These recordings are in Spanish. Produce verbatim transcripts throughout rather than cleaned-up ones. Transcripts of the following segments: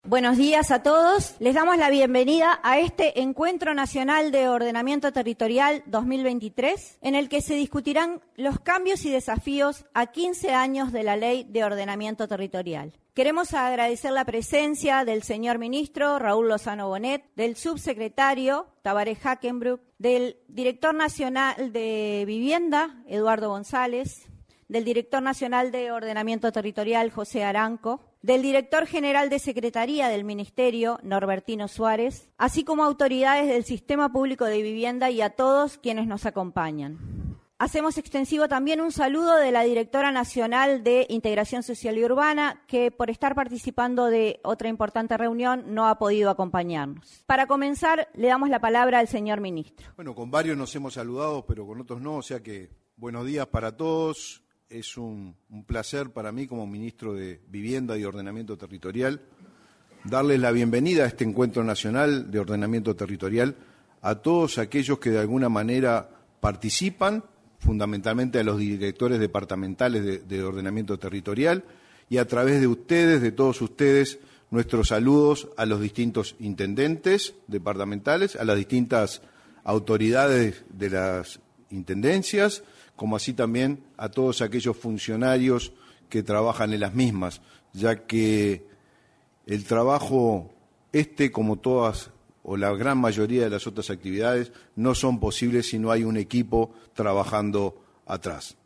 Buenos días a todos. Les damos la bienvenida a este Encuentro Nacional de Ordenamiento Territorial dos mil veintitrés, en el que se discutirán los cambios y desafíos a quince años de la Ley de Ordenamiento Territorial. Queremos agradecer la presencia del señor ministro Raúl Lozano Bonet, del subsecretario Tabaré Hackenbruck, del director nacional de Vivienda, Eduardo González, del director nacional de Ordenamiento Territorial, José Aranco, del director general de Secretaría del Ministerio, Norbertino Suárez, así como autoridades del Sistema Público de Vivienda y a todos quienes nos acompañan. Hacemos extensivo también un saludo de la directora nacional de Integración Social y Urbana, que por estar participando de otra importante reunión no ha podido acompañarnos. Para comenzar, le damos la palabra al señor ministro. Bueno, con varios nos hemos saludado, pero con otros no, o sea que buenos días para todos. Es un, un placer para mí como ministro de Vivienda y Ordenamiento Territorial darles la bienvenida a este Encuentro Nacional de Ordenamiento Territorial a todos aquellos que de alguna manera participan, fundamentalmente a los directores departamentales de, de Ordenamiento Territorial, y a través de ustedes, de todos ustedes, nuestros saludos a los distintos intendentes departamentales, a las distintas autoridades de las intendencias, como así también a todos aquellos funcionarios que trabajan en las mismas, ya que el trabajo este, como todas o la gran mayoría de las otras actividades, no son posibles si no hay un equipo trabajando atrás.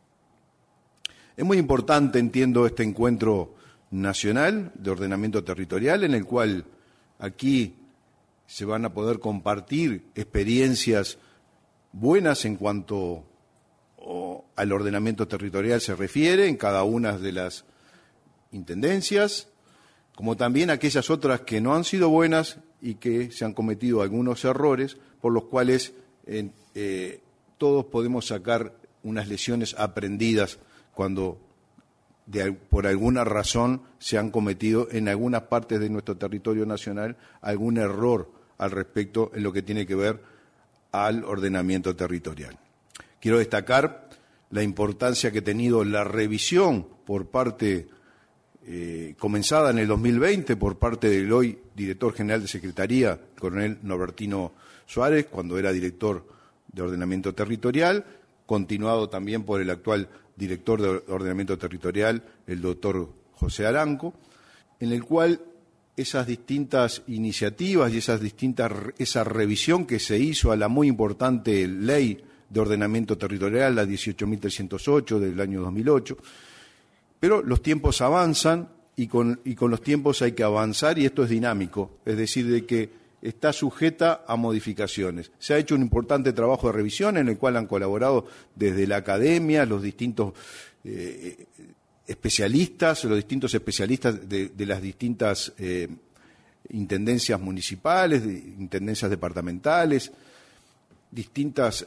Es muy importante, entiendo, este encuentro nacional de ordenamiento territorial, en el cual aquí se van a poder compartir experiencias buenas en cuanto o al ordenamiento territorial se refiere en cada una de las intendencias, como también aquellas otras que no han sido buenas y que se han cometido algunos errores, por los cuales eh, eh, todos podemos sacar unas lecciones aprendidas cuando de, por alguna razón se han cometido en algunas partes de nuestro territorio nacional algún error al respecto en lo que tiene que ver al ordenamiento territorial. Quiero destacar la importancia que ha tenido la revisión por parte, eh, comenzada en el dos mil veinte, por parte del hoy director general de Secretaría, el coronel Norbertino Suárez, cuando era director de Ordenamiento Territorial, continuado también por el actual director de Ordenamiento Territorial, el doctor José Aranco, en el cual esas distintas iniciativas y esas distintas, esa revisión que se hizo a la muy importante ley de ordenamiento territorial, la dieciocho mil trescientos ocho del año dos mil ocho, pero los tiempos avanzan y con, y con los tiempos hay que avanzar, y esto es dinámico, es decir, de que está sujeta a modificaciones. Se ha hecho un importante trabajo de revisión en el cual han colaborado desde la academia, los distintos eh, especialistas, los distintos especialistas de, de las distintas eh, intendencias municipales, de intendencias departamentales, distintos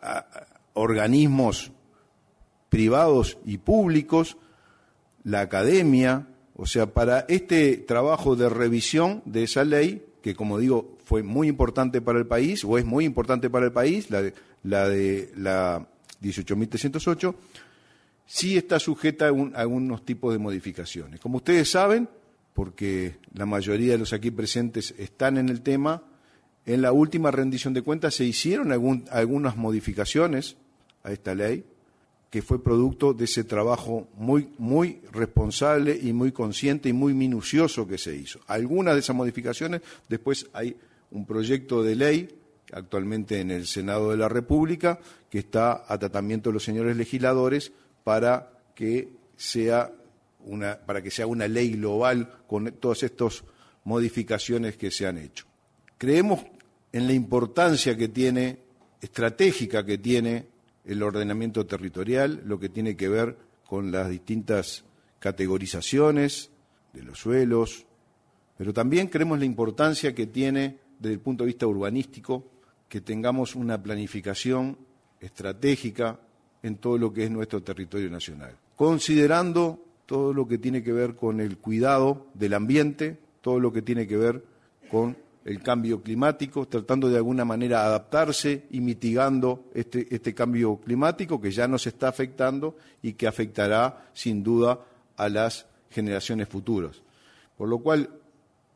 organismos privados y públicos, la academia, o sea, para este trabajo de revisión de esa ley, que como digo, fue muy importante para el país, o es muy importante para el país, la de la, de, la dieciocho mil trescientos ocho, sí está sujeta a, un, a algunos tipos de modificaciones. Como ustedes saben, porque la mayoría de los aquí presentes están en el tema, en la última rendición de cuentas se hicieron algún, algunas modificaciones a esta ley, que fue producto de ese trabajo muy, muy responsable y muy consciente y muy minucioso que se hizo. Algunas de esas modificaciones, después hay un proyecto de ley actualmente en el Senado de la República que está a tratamiento de los señores legisladores para que sea una, para que sea una ley global con todas estas modificaciones que se han hecho. Creemos en la importancia que tiene, estratégica que tiene el ordenamiento territorial, lo que tiene que ver con las distintas categorizaciones de los suelos, pero también creemos la importancia que tiene desde el punto de vista urbanístico que tengamos una planificación estratégica en todo lo que es nuestro territorio nacional, considerando todo lo que tiene que ver con el cuidado del ambiente, todo lo que tiene que ver con el cambio climático, tratando de alguna manera adaptarse y mitigando este, este cambio climático que ya nos está afectando y que afectará sin duda a las generaciones futuras. Por lo cual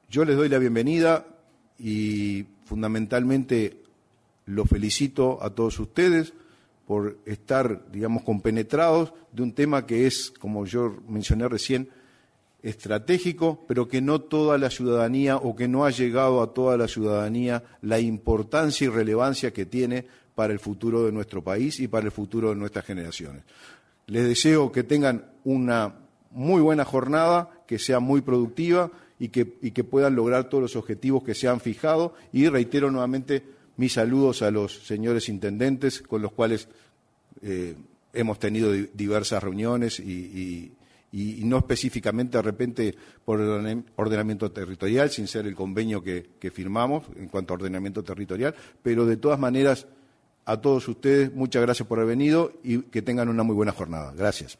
yo les doy la bienvenida y fundamentalmente los felicito a todos ustedes por estar, digamos, compenetrados de un tema que es, como yo mencioné recién, estratégico, pero que no toda la ciudadanía o que no ha llegado a toda la ciudadanía la importancia y relevancia que tiene para el futuro de nuestro país y para el futuro de nuestras generaciones. Les deseo que tengan una muy buena jornada, que sea muy productiva y que, y que puedan lograr todos los objetivos que se han fijado. Y reitero nuevamente mis saludos a los señores intendentes con los cuales eh, hemos tenido diversas reuniones y, y, y no específicamente de repente por ordenamiento territorial, sin ser el convenio que, que firmamos en cuanto a ordenamiento territorial, pero de todas maneras a todos ustedes muchas gracias por haber venido y que tengan una muy buena jornada. Gracias.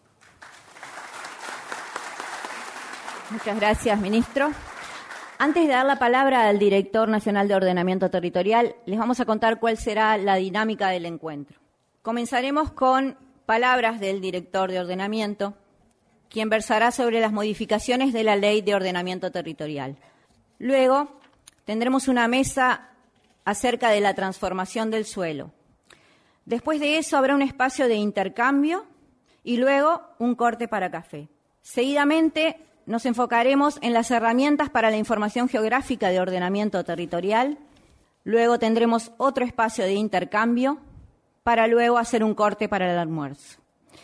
Muchas gracias, ministro. Antes de dar la palabra al director nacional de ordenamiento territorial, les vamos a contar cuál será la dinámica del encuentro. Comenzaremos con palabras del director de ordenamiento, quien versará sobre las modificaciones de la ley de ordenamiento territorial. Luego tendremos una mesa acerca de la transformación del suelo. Después de eso habrá un espacio de intercambio y luego un corte para café. Seguidamente nos enfocaremos en las herramientas para la información geográfica de ordenamiento territorial. Luego tendremos otro espacio de intercambio para luego hacer un corte para el almuerzo.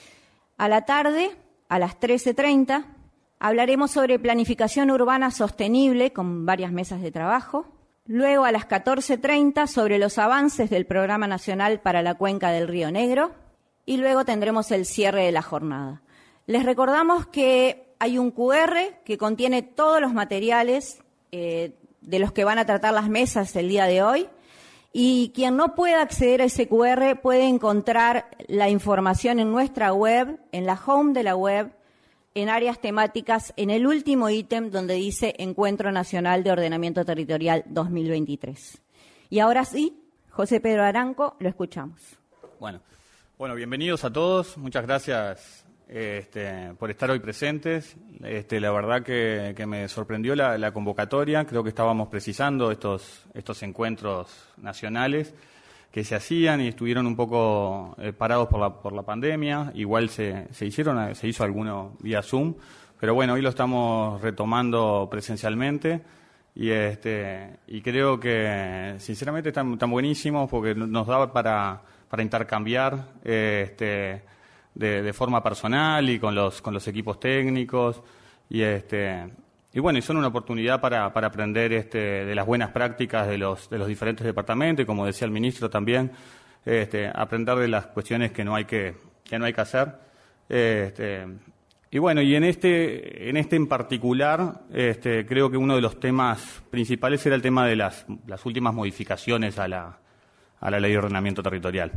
A la tarde, a las trece treinta, hablaremos sobre planificación urbana sostenible con varias mesas de trabajo. Luego, a las catorce treinta, sobre los avances del Programa Nacional para la Cuenca del Río Negro. Y luego tendremos el cierre de la jornada. Les recordamos que hay un cu erre que contiene todos los materiales eh, de los que van a tratar las mesas el día de hoy. Y quien no pueda acceder a ese cu erre puede encontrar la información en nuestra web, en la home de la web, en áreas temáticas, en el último ítem donde dice Encuentro Nacional de Ordenamiento Territorial dos mil veintitrés. Y ahora sí, José Pedro Aranco, lo escuchamos. Bueno, bueno, bienvenidos a todos. Muchas gracias este, por estar hoy presentes. Este, la verdad que, que me sorprendió la, la convocatoria. Creo que estábamos precisando estos, estos encuentros nacionales que se hacían y estuvieron un poco eh, parados por la, por la pandemia. Igual se, se hicieron, se hizo alguno vía Zoom, pero bueno, hoy lo estamos retomando presencialmente y este y creo que sinceramente están, están buenísimos porque nos da para, para intercambiar eh, este, de, de forma personal y con los, con los equipos técnicos y este Y bueno, y son una oportunidad para, para aprender este, de las buenas prácticas de los, de los diferentes departamentos y, como decía el ministro también, este, aprender de las cuestiones que no hay que, que, no hay que hacer. Este, y bueno, y en este, en este en particular, este, creo que uno de los temas principales era el tema de las, las últimas modificaciones a la, a la Ley de Ordenamiento Territorial.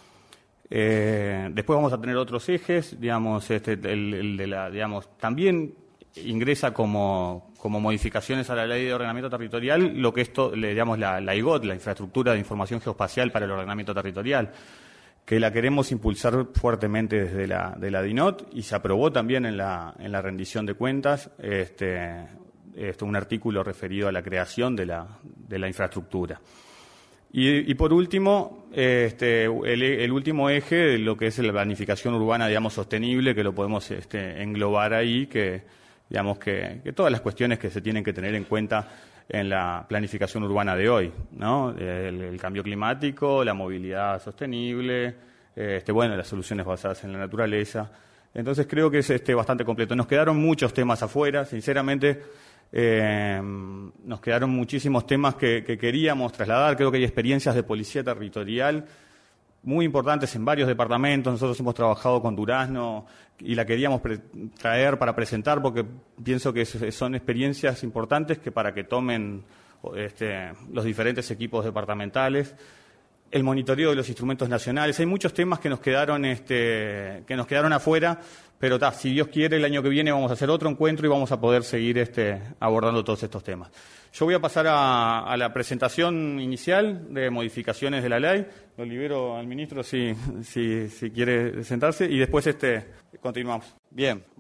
Eh, después vamos a tener otros ejes, digamos, este, el, el de la, digamos, también ingresa como, como modificaciones a la Ley de Ordenamiento Territorial lo que esto le llamamos la, la I G O T, la Infraestructura de Información Geoespacial para el Ordenamiento Territorial, que la queremos impulsar fuertemente desde la, de la D I N O T y se aprobó también en la, en la rendición de cuentas este, este, un artículo referido a la creación de la, de la infraestructura. Y, y por último, este, el, el último eje de lo que es la planificación urbana, digamos, sostenible, que lo podemos este, englobar ahí, que digamos que, que todas las cuestiones que se tienen que tener en cuenta en la planificación urbana de hoy, ¿no? El, el cambio climático, la movilidad sostenible, este, bueno, las soluciones basadas en la naturaleza. Entonces creo que es este, bastante completo. Nos quedaron muchos temas afuera, sinceramente, eh, nos quedaron muchísimos temas que, que queríamos trasladar. Creo que hay experiencias de policía territorial muy importantes en varios departamentos. Nosotros hemos trabajado con Durazno y la queríamos traer para presentar porque pienso que son experiencias importantes que para que tomen este, los diferentes equipos departamentales. El monitoreo de los instrumentos nacionales. Hay muchos temas que nos quedaron, este, que nos quedaron afuera, pero ta, si Dios quiere, el año que viene vamos a hacer otro encuentro y vamos a poder seguir este, abordando todos estos temas. Yo voy a pasar a, a la presentación inicial de modificaciones de la ley. Lo libero al ministro si, si, si quiere sentarse y después este, continuamos. Bien, bueno.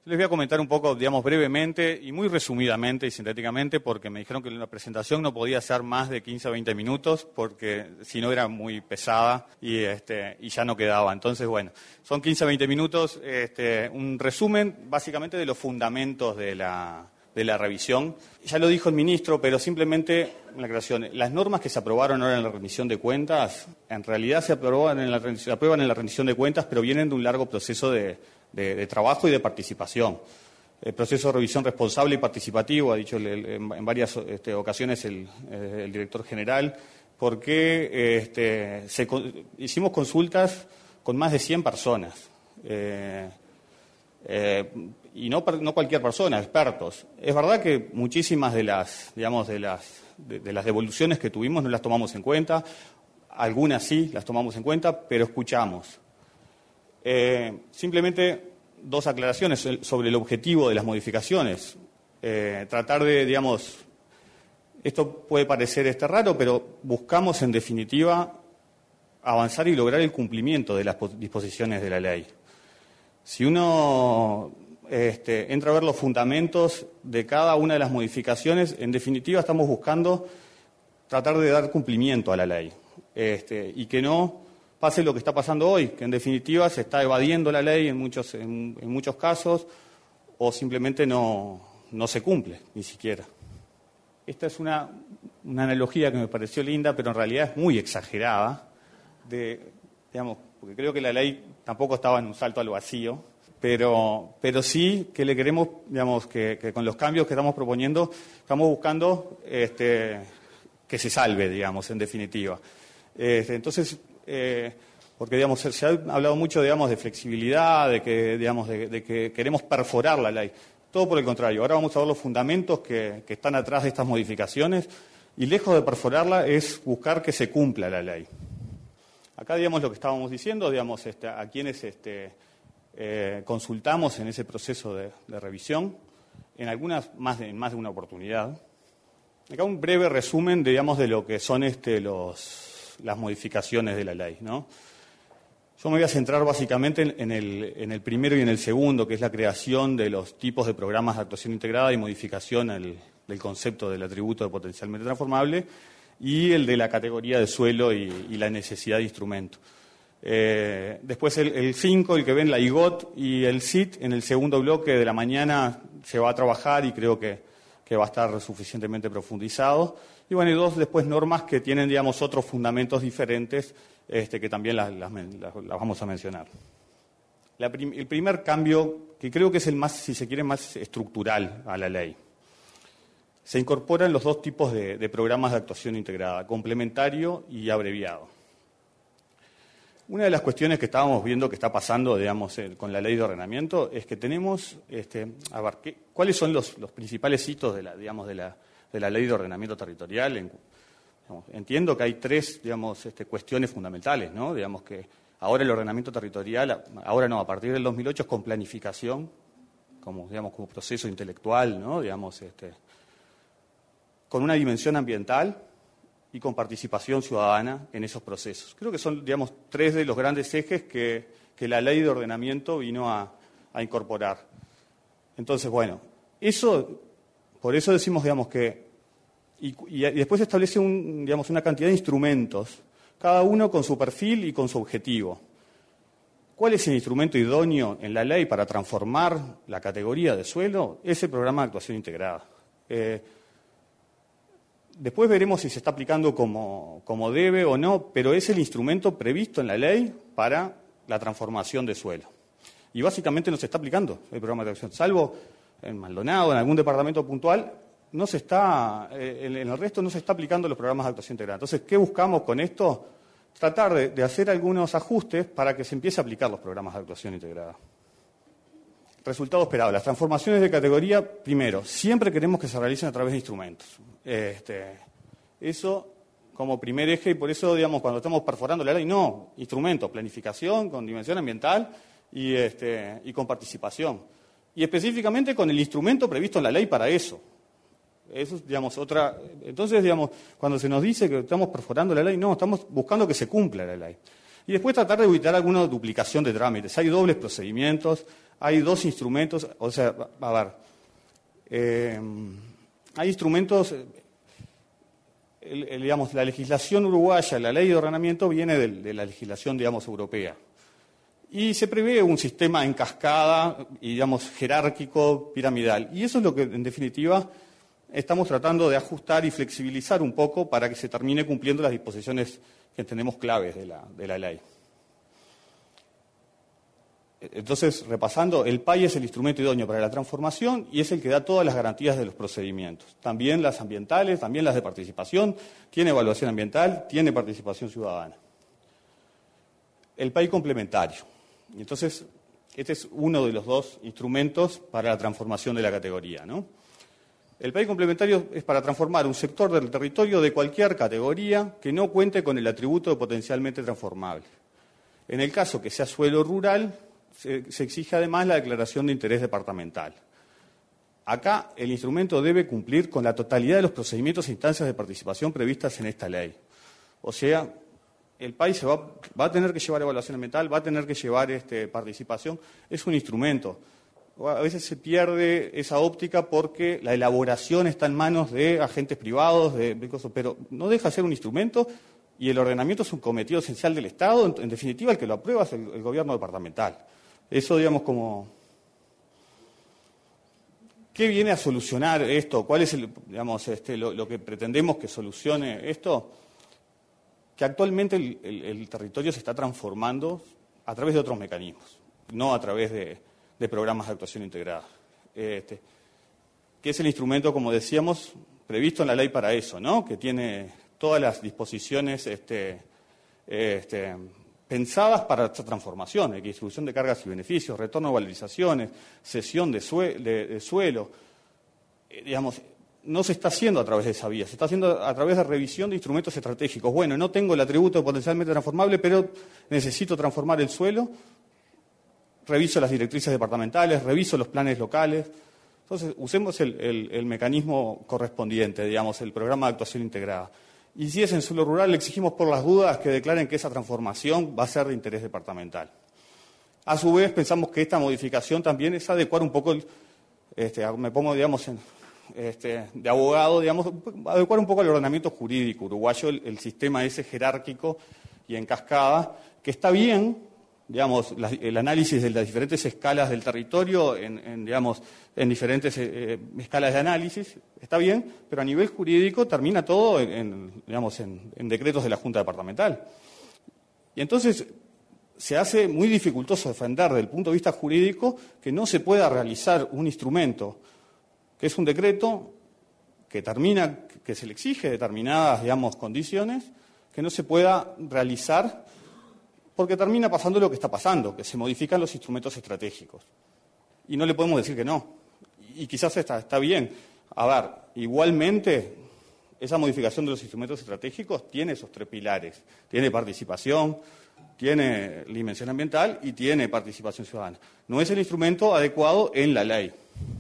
Les voy a comentar un poco, digamos, brevemente y muy resumidamente y sintéticamente, porque me dijeron que la presentación no podía ser más de quince a veinte minutos, porque si no era muy pesada y, este, y ya no quedaba. Entonces, bueno, son quince a veinte minutos, este, un resumen básicamente de los fundamentos de la, de la revisión. Ya lo dijo el ministro, pero simplemente la aclaración. Las normas que se aprobaron ahora en la rendición de cuentas, en realidad se aprueban en la, se aprueban en la rendición de cuentas, pero vienen de un largo proceso de De, de trabajo y de participación. El proceso de revisión responsable y participativo, ha dicho el, el, en, en varias este, ocasiones el, el director general, porque este, se, hicimos consultas con más de cien personas, eh, eh, y no, no cualquier persona, expertos. Es verdad que muchísimas de las, digamos, de las, de, de las devoluciones que tuvimos no las tomamos en cuenta, algunas sí las tomamos en cuenta, pero escuchamos. Eh, simplemente dos aclaraciones sobre el objetivo de las modificaciones. Eh, tratar de, digamos, esto puede parecer este raro, pero buscamos en definitiva avanzar y lograr el cumplimiento de las disposiciones de la ley. Si uno este, entra a ver los fundamentos de cada una de las modificaciones, en definitiva estamos buscando tratar de dar cumplimiento a la ley, este, y que no pase lo que está pasando hoy, que en definitiva se está evadiendo la ley en muchos, en, en muchos casos, o simplemente no, no se cumple, ni siquiera. Esta es una, una analogía que me pareció linda, pero en realidad es muy exagerada, de, digamos, porque creo que la ley tampoco estaba en un salto al vacío, pero, pero sí que le queremos, digamos, que, que con los cambios que estamos proponiendo, estamos buscando este, que se salve, digamos, en definitiva. Este, entonces, Eh, porque digamos se, se ha hablado mucho, digamos, de flexibilidad, de que digamos de, de que queremos perforar la ley. Todo por el contrario. Ahora vamos a ver los fundamentos que, que están atrás de estas modificaciones y lejos de perforarla es buscar que se cumpla la ley. Acá, digamos, lo que estábamos diciendo, digamos, este, a quienes este, eh, consultamos en ese proceso de, de revisión, en algunas más de, en más de una oportunidad. Acá un breve resumen, digamos, de lo que son este, los las modificaciones de la ley, ¿no? Yo me voy a centrar básicamente en, en, el, en el primero y en el segundo, que es la creación de los tipos de programas de actuación integrada y modificación el, del concepto del atributo de potencialmente transformable, y el de la categoría de suelo y, y la necesidad de instrumento. Eh, después el cinco, el, el que ven la I G O T y el S I T, en el segundo bloque de la mañana se va a trabajar y creo que, que va a estar suficientemente profundizado. Y bueno, y dos después normas que tienen, digamos, otros fundamentos diferentes, este, que también las, las, las, las vamos a mencionar. La prim, el primer cambio, que creo que es el más, si se quiere, más estructural a la ley. Se incorporan los dos tipos de, de programas de actuación integrada, complementario y abreviado. Una de las cuestiones que estábamos viendo que está pasando, digamos, eh, con la ley de ordenamiento, es que tenemos, este, a ver, ¿qué, ¿cuáles son los, los principales hitos de la, digamos, de la de la ley de ordenamiento territorial? En, digamos, entiendo que hay tres, digamos, este, cuestiones fundamentales, ¿no? Digamos que ahora el ordenamiento territorial, ahora no, a partir del dos mil ocho es con planificación, como, digamos, como proceso intelectual, ¿no? Digamos, este, con una dimensión ambiental y con participación ciudadana en esos procesos. Creo que son, digamos, tres de los grandes ejes que, que la ley de ordenamiento vino a, a incorporar. Entonces, bueno, eso... Por eso decimos, digamos, que... Y, y después se establece un, digamos, una cantidad de instrumentos, cada uno con su perfil y con su objetivo. ¿Cuál es el instrumento idóneo en la ley para transformar la categoría de suelo? Es el programa de actuación integrada. Eh, después veremos si se está aplicando como, como debe o no, pero es el instrumento previsto en la ley para la transformación de suelo. Y básicamente no se está aplicando el programa de actuación, salvo... en Maldonado, en algún departamento puntual, no se está, eh, en el resto no se está aplicando los programas de actuación integrada. Entonces, ¿qué buscamos con esto? Tratar de, de hacer algunos ajustes para que se empiece a aplicar los programas de actuación integrada. Resultado esperado. Las transformaciones de categoría, primero, siempre queremos que se realicen a través de instrumentos. Este, eso como primer eje, y por eso, digamos, cuando estamos perforando la ley, no, instrumentos, planificación con dimensión ambiental y, este, y con participación. Y específicamente con el instrumento previsto en la ley para eso. Eso es, digamos, otra... Entonces, digamos, cuando se nos dice que estamos perforando la ley, no, estamos buscando que se cumpla la ley. Y después tratar de evitar alguna duplicación de trámites. Hay dobles procedimientos, hay dos instrumentos, o sea, a ver, eh, hay instrumentos, el, el, digamos, la legislación uruguaya, la ley de ordenamiento viene de, de la legislación, digamos, europea. Y se prevé un sistema en cascada, y, digamos, jerárquico, piramidal. Y eso es lo que, en definitiva, estamos tratando de ajustar y flexibilizar un poco para que se termine cumpliendo las disposiciones que entendemos claves de la, de la ley. Entonces, repasando, el P A I es el instrumento idóneo para la transformación y es el que da todas las garantías de los procedimientos. También las ambientales, también las de participación, tiene evaluación ambiental, tiene participación ciudadana. El P A I complementario. Entonces, este es uno de los dos instrumentos para la transformación de la categoría, ¿no? El P A I complementario es para transformar un sector del territorio de cualquier categoría que no cuente con el atributo de potencialmente transformable. En el caso que sea suelo rural, se, se exige además la declaración de interés departamental. Acá el instrumento debe cumplir con la totalidad de los procedimientos e instancias de participación previstas en esta ley. O sea, el país se va, va a tener que llevar evaluación ambiental, va a tener que llevar este, participación, es un instrumento. A veces se pierde esa óptica porque la elaboración está en manos de agentes privados, de, de cosas, pero no deja de ser un instrumento y el ordenamiento es un cometido esencial del Estado. En, en definitiva, el que lo aprueba es el, el gobierno departamental. Eso, digamos, como... ¿Qué viene a solucionar esto? ¿Cuál es el, digamos, este, lo, lo que pretendemos que solucione esto? Que actualmente el, el, el territorio se está transformando a través de otros mecanismos, no a través de, de programas de actuación integrada. Este, que es el instrumento, como decíamos, previsto en la ley para eso, ¿no? Que tiene todas las disposiciones este, este, pensadas para esta transformación, de distribución de cargas y beneficios, retorno de valorizaciones, cesión de, sue, de, de suelo, eh, digamos, no se está haciendo a través de esa vía, se está haciendo a través de revisión de instrumentos estratégicos. Bueno, no tengo el atributo potencialmente transformable, pero necesito transformar el suelo, reviso las directrices departamentales, reviso los planes locales. Entonces, usemos el, el, el mecanismo correspondiente, digamos, el programa de actuación integrada. Y si es en suelo rural, le exigimos por las dudas que declaren que esa transformación va a ser de interés departamental. A su vez, pensamos que esta modificación también es adecuar un poco, el, este, me pongo, digamos, en, este, de abogado, digamos, adecuar un poco el ordenamiento jurídico uruguayo, el, el sistema ese jerárquico y en cascada, que está bien, digamos, la, el análisis de las diferentes escalas del territorio, en, en, digamos, en diferentes eh, escalas de análisis, está bien, pero a nivel jurídico termina todo en, en, digamos, en, en decretos de la Junta Departamental. Y entonces se hace muy dificultoso defender desde el punto de vista jurídico que no se pueda realizar un instrumento que es un decreto que termina, que se le exige determinadas, digamos, condiciones, que no se pueda realizar porque termina pasando lo que está pasando, que se modifican los instrumentos estratégicos. Y no le podemos decir que no. Y quizás está, está bien. A ver, igualmente, esa modificación de los instrumentos estratégicos tiene esos tres pilares. Tiene participación, tiene dimensión ambiental y tiene participación ciudadana. No es el instrumento adecuado en la ley.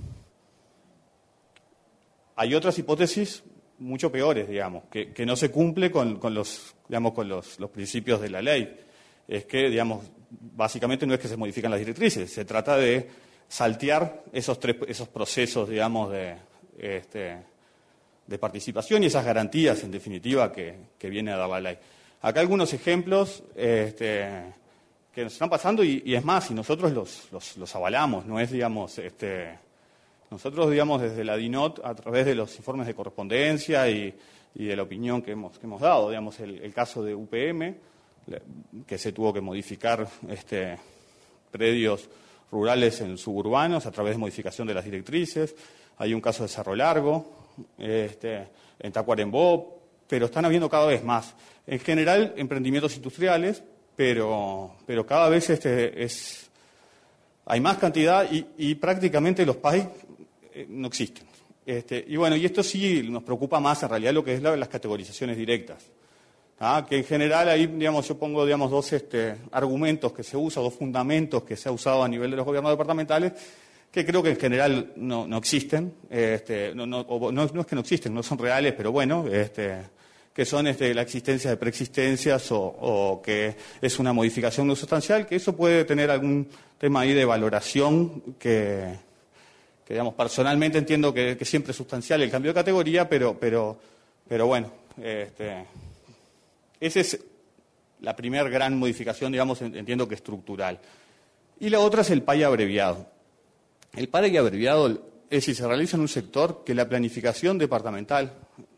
Hay otras hipótesis mucho peores, digamos, que, que no se cumple con, con, los, digamos, con los, los principios de la ley. Es que, digamos, básicamente no es que se modifican las directrices, se trata de saltear esos tres, esos procesos, digamos, de, este, de participación y esas garantías, en definitiva, que, que viene a dar la ley. Acá algunos ejemplos este, que nos están pasando y, y es más, y nosotros los, los, los avalamos, no es, digamos, este, nosotros, digamos, desde la D I N O T, a través de los informes de correspondencia y, y de la opinión que hemos, que hemos dado, digamos, el, el caso de U P M, que se tuvo que modificar este, predios rurales en suburbanos a través de modificación de las directrices. Hay un caso de Cerro Largo, este, en Tacuarembó, pero están habiendo cada vez más. En general, emprendimientos industriales, pero, pero cada vez este, es, hay más cantidad y, y prácticamente los P A I eh, no existen. Este, y bueno, y esto sí nos preocupa más en realidad lo que es la, las categorizaciones directas. Ah, que en general ahí, digamos, yo pongo, digamos, dos este, argumentos que se usan, dos fundamentos que se ha usado a nivel de los gobiernos departamentales, que creo que en general no, no existen, este, no, no, no, no es que no existen, no son reales, pero bueno, este, que son este, la existencia de preexistencias o, o que es una modificación no sustancial, que eso puede tener algún tema ahí de valoración que, que digamos, personalmente entiendo que, que siempre es sustancial el cambio de categoría, pero, pero, pero bueno, este, esa es la primera gran modificación, digamos, entiendo que estructural. Y la otra es el P A I abreviado. El P A I abreviado es si se realiza en un sector que la planificación departamental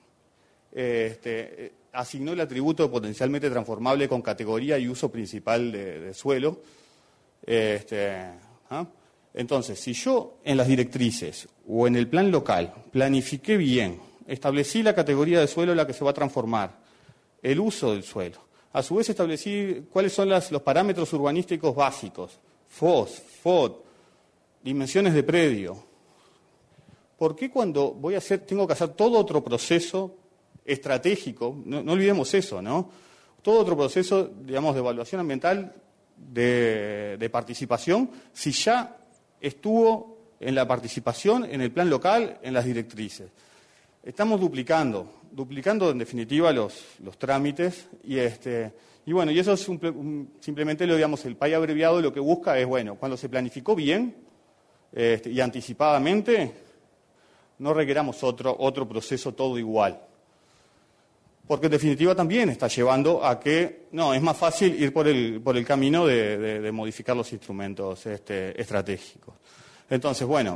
este, asignó el atributo potencialmente transformable con categoría y uso principal de, de suelo. Este, ¿ah? Entonces, si yo en las directrices o en el plan local planifiqué bien, establecí la categoría de suelo en la que se va a transformar, el uso del suelo, a su vez establecí cuáles son las, los parámetros urbanísticos básicos, F O S, F O D, dimensiones de predio. ¿Por qué cuando voy a hacer, tengo que hacer todo otro proceso estratégico? No, no olvidemos eso, ¿no? Todo otro proceso, digamos, de evaluación ambiental, de, de participación, si ya estuvo en la participación, en el plan local, en las directrices. Estamos duplicando, duplicando en definitiva los, los trámites y este y bueno, y eso es un, un, simplemente lo digamos el P A I abreviado lo que busca es bueno, cuando se planificó bien este, y anticipadamente, no requeramos otro otro proceso todo igual. Porque en definitiva también está llevando a que no, es más fácil ir por el por el camino de, de, de modificar los instrumentos este, estratégicos. Entonces, bueno,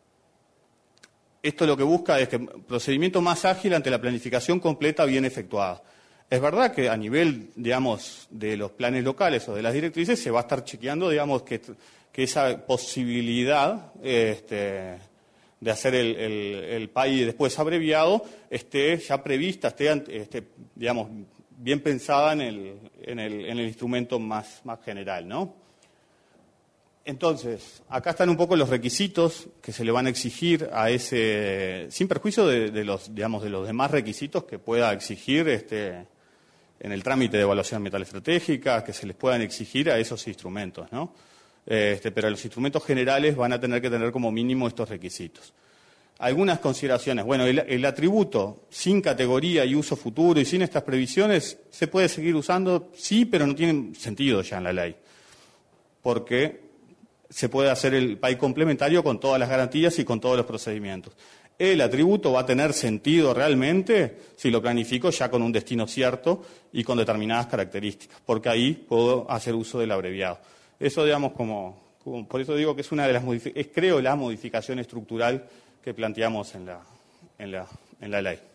esto lo que busca es que procedimiento más ágil ante la planificación completa bien efectuada. Es verdad que a nivel, digamos, de los planes locales o de las directrices se va a estar chequeando, digamos, que, que esa posibilidad este, de hacer el, el, el P A I después abreviado esté ya prevista, esté, esté digamos, bien pensada en el, en el, en el instrumento más, más general, ¿no? Entonces, acá están un poco los requisitos que se le van a exigir a ese, sin perjuicio de, de los, digamos, de los demás requisitos que pueda exigir este, en el trámite de evaluación ambiental estratégica, que se les puedan exigir a esos instrumentos, ¿no? Este, pero los instrumentos generales van a tener que tener como mínimo estos requisitos. Algunas consideraciones. Bueno, el, el atributo sin categoría y uso futuro y sin estas previsiones se puede seguir usando, sí, pero no tiene sentido ya en la ley. Porque se puede hacer el P A I complementario con todas las garantías y con todos los procedimientos. El atributo va a tener sentido realmente si lo planifico ya con un destino cierto y con determinadas características, porque ahí puedo hacer uso del abreviado. Eso, digamos, como, como por eso digo que es una de las es creo la modificación estructural que planteamos en la, en la, en la ley.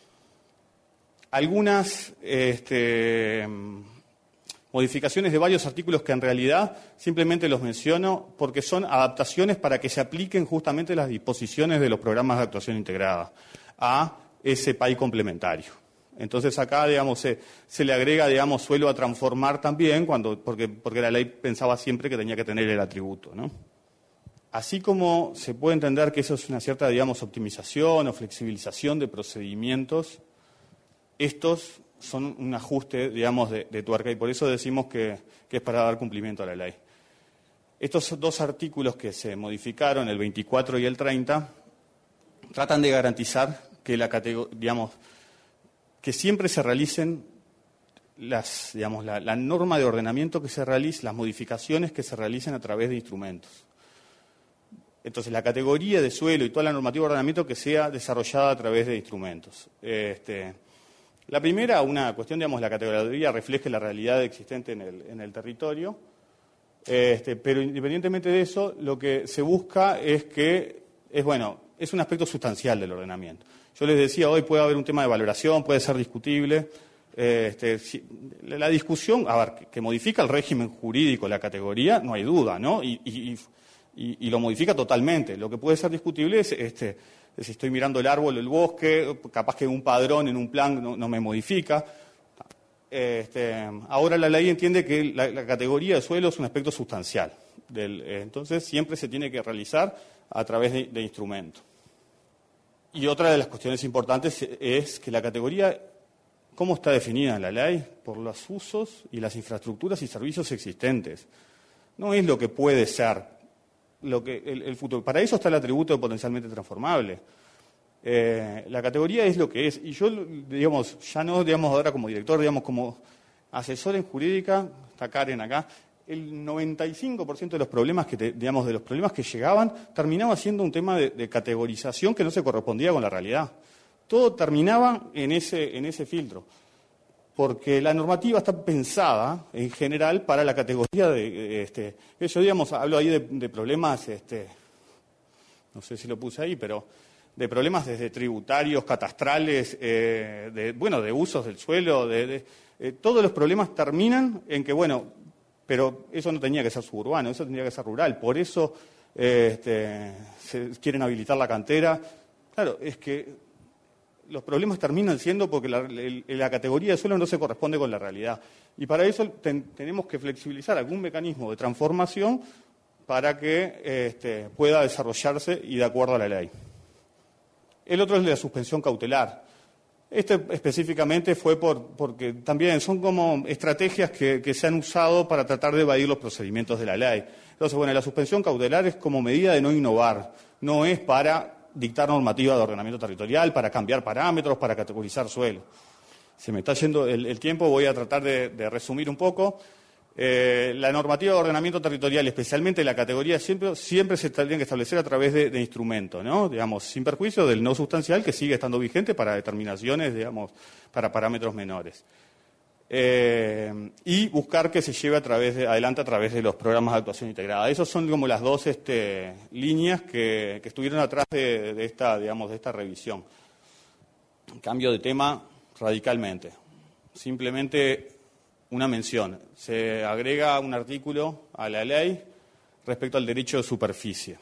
Algunas este, modificaciones de varios artículos que en realidad simplemente los menciono porque son adaptaciones para que se apliquen justamente las disposiciones de los programas de actuación integrada a ese P A I complementario. Entonces acá, digamos, se, se le agrega, digamos, suelo a transformar también, cuando, porque, porque la ley pensaba siempre que tenía que tener el atributo, ¿no? Así como se puede entender que eso es una cierta, digamos, optimización o flexibilización de procedimientos, estos son un ajuste, digamos, de, de tuerca y por eso decimos que, que es para dar cumplimiento a la ley. Estos dos artículos que se modificaron, el veinticuatro y el treinta, tratan de garantizar que la categoría, digamos, que siempre se realicen las, digamos, la, la norma de ordenamiento que se realice, las modificaciones que se realicen a través de instrumentos. Entonces, la categoría de suelo y toda la normativa de ordenamiento que sea desarrollada a través de instrumentos. Este, la primera, una cuestión, digamos, la categoría refleje la realidad existente en el, en el territorio, este, pero independientemente de eso, lo que se busca es que, es bueno, es un aspecto sustancial del ordenamiento. Yo les decía, hoy puede haber un tema de valoración, puede ser discutible. Este, si, la discusión, a ver, que, que modifica el régimen jurídico, la categoría, no hay duda, ¿no? Y, y, y, y lo modifica totalmente. Lo que puede ser discutible es, este, si estoy mirando el árbol, el bosque, capaz que un padrón en un plan no, no me modifica. Este, ahora la ley entiende que la, la categoría de suelo es un aspecto sustancial. Del, eh, entonces, siempre se tiene que realizar a través de, de instrumentos. Y otra de las cuestiones importantes es que la categoría, ¿cómo está definida en la ley? Por los usos y las infraestructuras y servicios existentes. No es lo que puede ser, lo que el, el futuro. Para eso está el atributo de potencialmente transformable. Eh, la categoría es lo que es. Y yo, digamos, ya no, digamos, ahora como director, digamos, como asesor en jurídica, está Karen acá, el noventa y cinco por ciento de los problemas que, te, digamos, de los problemas que llegaban terminaba siendo un tema de, de categorización que no se correspondía con la realidad. Todo terminaba en ese, en ese filtro. Porque la normativa está pensada, en general, para la categoría de... Este, yo, digamos, hablo ahí de, de problemas, este, no sé si lo puse ahí, pero de problemas desde tributarios, catastrales, eh, de, bueno, de usos del suelo, de, de, eh, todos los problemas terminan en que, bueno, pero eso no tenía que ser suburbano, eso tenía que ser rural, por eso eh, este, se quieren habilitar la cantera. Claro, es que los problemas terminan siendo porque la, el, la categoría de suelo no se corresponde con la realidad. Y para eso ten, tenemos que flexibilizar algún mecanismo de transformación para que este, pueda desarrollarse y de acuerdo a la ley. El otro es la suspensión cautelar. Este específicamente fue por, porque también son como estrategias que, que se han usado para tratar de evadir los procedimientos de la ley. Entonces, bueno, la suspensión cautelar es como medida de no innovar, no es para dictar normativa de ordenamiento territorial, para cambiar parámetros, para categorizar suelo. Se me está yendo el, el tiempo, voy a tratar de, de resumir un poco. Eh, la normativa de ordenamiento territorial, especialmente la categoría, siempre, siempre se tendría que establecer a través de, de instrumentos, ¿no? Digamos, sin perjuicio del no sustancial que sigue estando vigente para determinaciones, digamos, para parámetros menores. Eh, y buscar que se lleve a través de, adelante a través de los programas de actuación integrada. Esas son como las dos este, líneas que, que estuvieron atrás de, de, esta, digamos, de esta revisión. Cambio de tema radicalmente. Simplemente una mención. Se agrega un artículo a la ley respecto al derecho de superficie.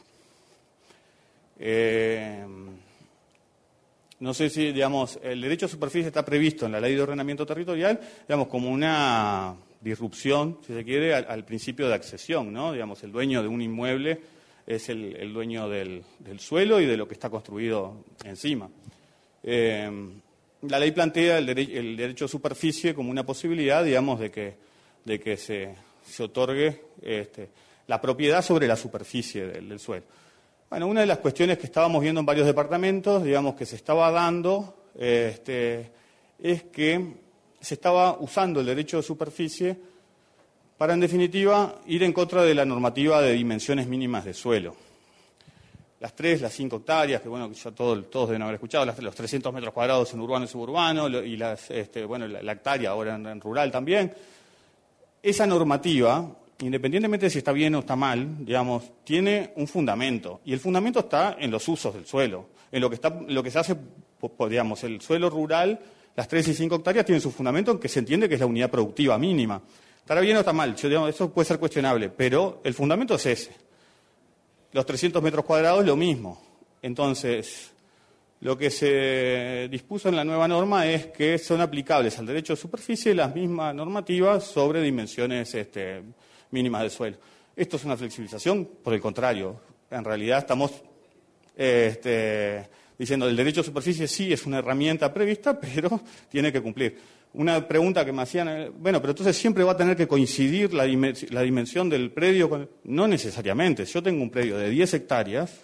Eh, No sé si, digamos, el derecho a superficie está previsto en la Ley de Ordenamiento Territorial, digamos, como una disrupción, si se quiere, al, al principio de accesión, ¿no? Digamos, el dueño de un inmueble es el, el dueño del, del suelo y de lo que está construido encima. Eh, la ley plantea el, dere el derecho a superficie como una posibilidad, digamos, de que, de que se, se otorgue este, la propiedad sobre la superficie del, del suelo. Bueno, una de las cuestiones que estábamos viendo en varios departamentos, digamos, que se estaba dando, este, es que se estaba usando el derecho de superficie para, en definitiva, ir en contra de la normativa de dimensiones mínimas de suelo. Las tres, las cinco hectáreas, que bueno, ya todos, todos deben haber escuchado, las, los trescientos metros cuadrados en urbano y suburbano, y las, este, bueno, la, la hectárea ahora en, en rural también. Esa normativa, independientemente de si está bien o está mal, digamos, tiene un fundamento. Y el fundamento está en los usos del suelo, en lo que, está, lo que se hace, digamos, el suelo rural, las tres y cinco hectáreas tienen su fundamento en que se entiende que es la unidad productiva mínima. ¿Estará bien o está mal? Yo, digamos, eso puede ser cuestionable, pero el fundamento es ese. Los trescientos metros cuadrados, lo mismo. Entonces, lo que se dispuso en la nueva norma es que son aplicables al derecho de superficie las mismas normativas sobre dimensiones este, mínimas de suelo. Esto es una flexibilización, por el contrario. En realidad estamos este, diciendo que el derecho de superficie sí es una herramienta prevista, pero tiene que cumplir. Una pregunta que me hacían, bueno, pero entonces siempre va a tener que coincidir la, dimensión, la dimensión del predio con... No necesariamente. Yo tengo un predio de diez hectáreas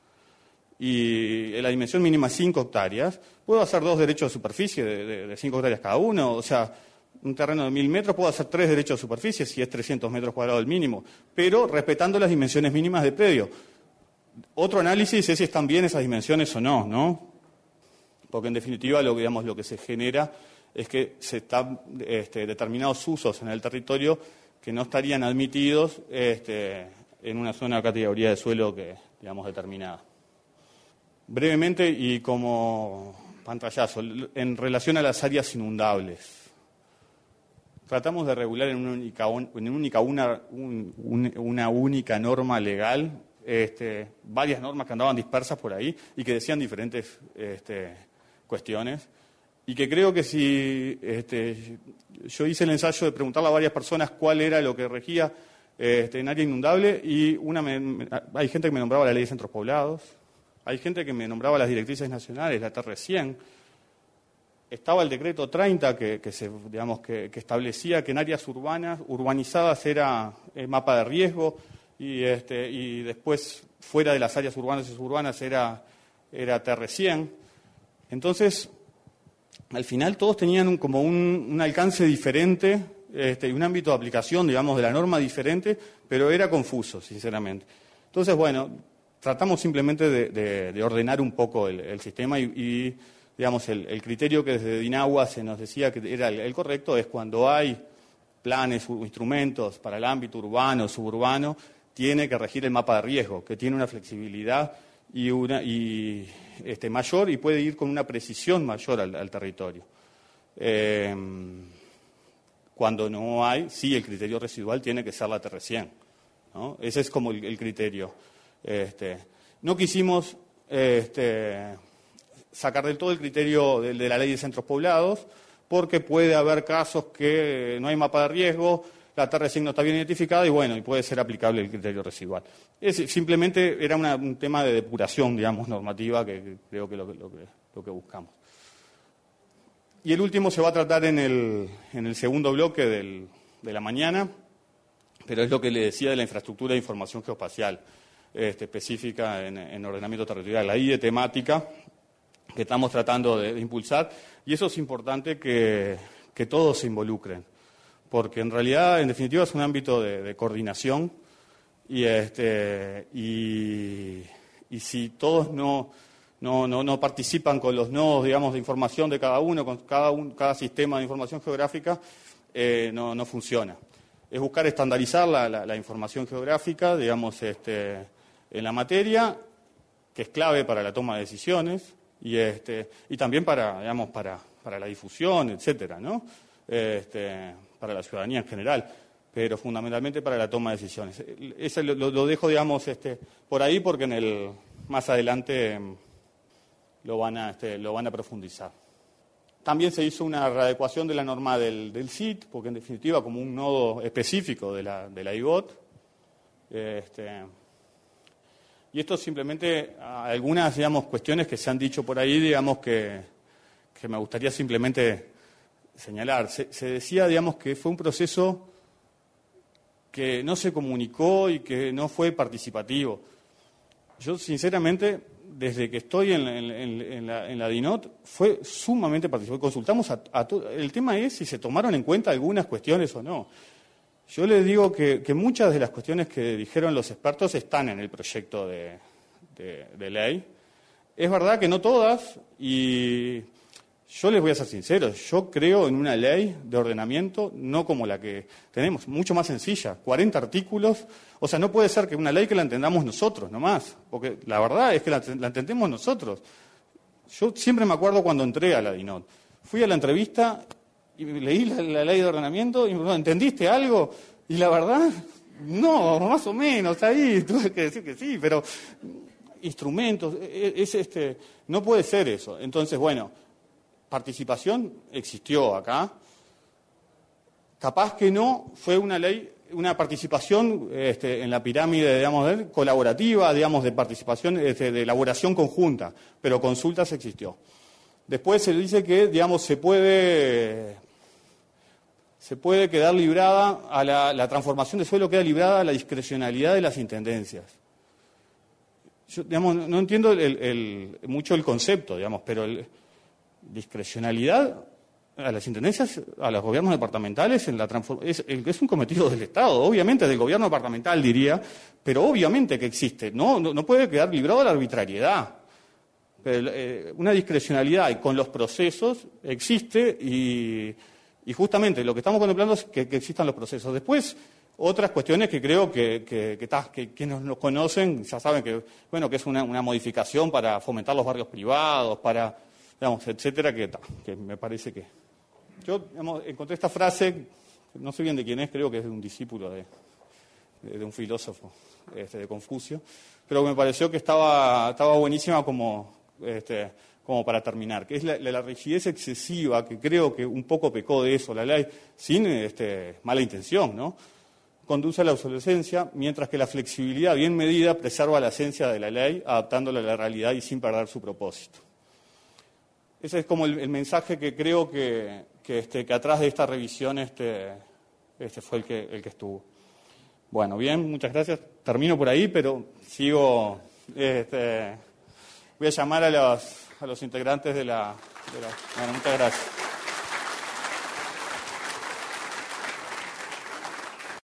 y la dimensión mínima es cinco hectáreas, puedo hacer dos derechos de superficie de, de, de cinco hectáreas cada uno, o sea, un terreno de mil metros puedo hacer tres derechos de superficie si es trescientos metros cuadrados el mínimo, pero respetando las dimensiones mínimas de predio. Otro análisis es si están bien esas dimensiones o no, ¿no? Porque en definitiva lo, digamos, lo que se genera es que se están este, determinados usos en el territorio que no estarían admitidos este, en una zona de categoría de suelo que, digamos, determinada. Brevemente y como pantallazo, en relación a las áreas inundables, tratamos de regular en una única, en una, única una, un, un, una única norma legal este, varias normas que andaban dispersas por ahí y que decían diferentes este, cuestiones. Y que creo que si este, yo hice el ensayo de preguntarle a varias personas cuál era lo que regía este, en área inundable, y una me, hay gente que me nombraba la ley de centros poblados, hay gente que me nombraba las directrices nacionales, la T R cien, estaba el decreto treinta que, que, se, digamos, que, que establecía que en áreas urbanas, urbanizadas era el mapa de riesgo, y, este, y después fuera de las áreas urbanas y suburbanas era, era T R cien. Entonces, al final todos tenían un, como un, un alcance diferente este, y un ámbito de aplicación, digamos, de la norma diferente, pero era confuso, sinceramente. Entonces, bueno, tratamos simplemente de, de, de ordenar un poco el, el sistema y, y digamos, el, el criterio que desde DINAGUA se nos decía que era el, el correcto es cuando hay planes o instrumentos para el ámbito urbano o suburbano, tiene que regir el mapa de riesgo, que tiene una flexibilidad y una y este, mayor y puede ir con una precisión mayor al, al territorio. Eh, cuando no hay, sí, el criterio residual tiene que ser la T R cien, ¿no? Ese es como el, el criterio. Este, no quisimos este, sacar del todo el criterio de, de la ley de centros poblados, porque puede haber casos que no hay mapa de riesgo, la T R cien no está bien identificada y bueno, y puede ser aplicable el criterio residual. Es, simplemente era una, un tema de depuración, digamos, normativa, que, que creo que es lo, lo, que lo que buscamos. Y el último se va a tratar en el, en el segundo bloque del, de la mañana, pero es lo que le decía de la infraestructura de información geoespacial este, específica en, en ordenamiento territorial, la I E temática que estamos tratando de, de impulsar, y eso es importante que, que todos se involucren, porque en realidad, en definitiva, es un ámbito de, de coordinación y, este, y, y si todos no, no, no, no participan con los nodos, digamos, de información de cada uno, con cada, un, cada sistema de información geográfica, eh, no, no funciona. Es buscar estandarizar la, la, la información geográfica, digamos, este, en la materia, que es clave para la toma de decisiones y, este, y también para, digamos, para, para la difusión, etcétera, ¿no? Este, para la ciudadanía en general, pero fundamentalmente para la toma de decisiones. Eso lo, lo dejo, digamos, este, por ahí porque en el más adelante lo van a, este, lo van a profundizar. También se hizo una readecuación de la norma del, del C I T, porque en definitiva como un nodo específico de la, de la I G O T. Este, y esto simplemente, algunas, digamos, cuestiones que se han dicho por ahí, digamos, que, que me gustaría simplemente señalar. Se, se decía, digamos, que fue un proceso que no se comunicó y que no fue participativo. Yo, sinceramente, desde que estoy en, en, en, la, en la DINOT, fue sumamente participativo. Consultamos a, a todo. El tema es si se tomaron en cuenta algunas cuestiones o no. Yo les digo que, que muchas de las cuestiones que dijeron los expertos están en el proyecto de, de, de ley. Es verdad que no todas, y yo les voy a ser sincero, yo creo en una ley de ordenamiento no como la que tenemos, mucho más sencilla, cuarenta artículos. O sea, no puede ser que una ley que la entendamos nosotros nomás, porque la verdad es que la, la entendemos nosotros. Yo siempre me acuerdo cuando entré a la DINOT, fui a la entrevista y leí la, la ley de ordenamiento y me preguntaron, ¿entendiste algo? Y la verdad, no, más o menos, ahí tuve que decir que sí, pero instrumentos, es, este, no puede ser eso. Entonces, bueno, participación existió acá. Capaz que no fue una ley, una participación este, en la pirámide, digamos, colaborativa, digamos, de participación, este, de elaboración conjunta, pero consultas existió. Después se dice que, digamos, se puede, se puede quedar librada a la, la transformación de suelo, queda librada a la discrecionalidad de las intendencias. Yo, digamos, no entiendo el, el, mucho el concepto, digamos, pero el, discrecionalidad a las intendencias, a los gobiernos departamentales, en la es, es un cometido del Estado, obviamente del gobierno departamental diría, pero obviamente que existe, no, no, no puede quedar librado de la arbitrariedad. Pero, eh, una discrecionalidad y con los procesos existe y, y justamente lo que estamos contemplando es que, que existan los procesos. Después, otras cuestiones que creo que, que, que, que quienes nos conocen ya saben que, bueno, que es una, una modificación para fomentar los barrios privados, para, digamos, etcétera, que, que me parece que... Yo, digamos, encontré esta frase, no sé bien de quién es, creo que es de un discípulo de, de, de un filósofo, este, de Confucio, pero me pareció que estaba, estaba buenísima como, este, como para terminar, que es la, la, la rigidez excesiva, que creo que un poco pecó de eso la ley, sin este, mala intención, ¿no? Conduce a la obsolescencia, mientras que la flexibilidad bien medida preserva la esencia de la ley, adaptándola a la realidad y sin perder su propósito. Ese es como el, el mensaje que creo que, que, este, que atrás de esta revisión este, este fue el que, el que estuvo. Bueno, bien, muchas gracias. Termino por ahí, pero sigo... Este, voy a llamar a los, a los integrantes de la... De la bueno, muchas gracias.